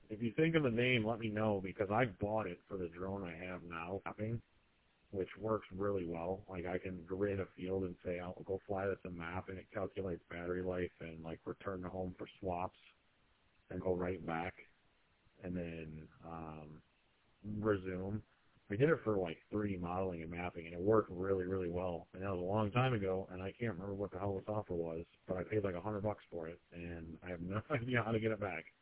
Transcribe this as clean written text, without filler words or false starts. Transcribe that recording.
If you think of the name, let me know, because I bought it for the drone I have now, mapping, which works really well. Like, I can grid a field and say, I'll go fly this a map, and it calculates battery life and, like, return to home for swaps and go right back and then resume. We did it for, like, 3D modeling and mapping, and it worked really, really well. And that was a long time ago, and I can't remember what the hell the software was, but I paid like $100 for it, and I have no idea how to get it back.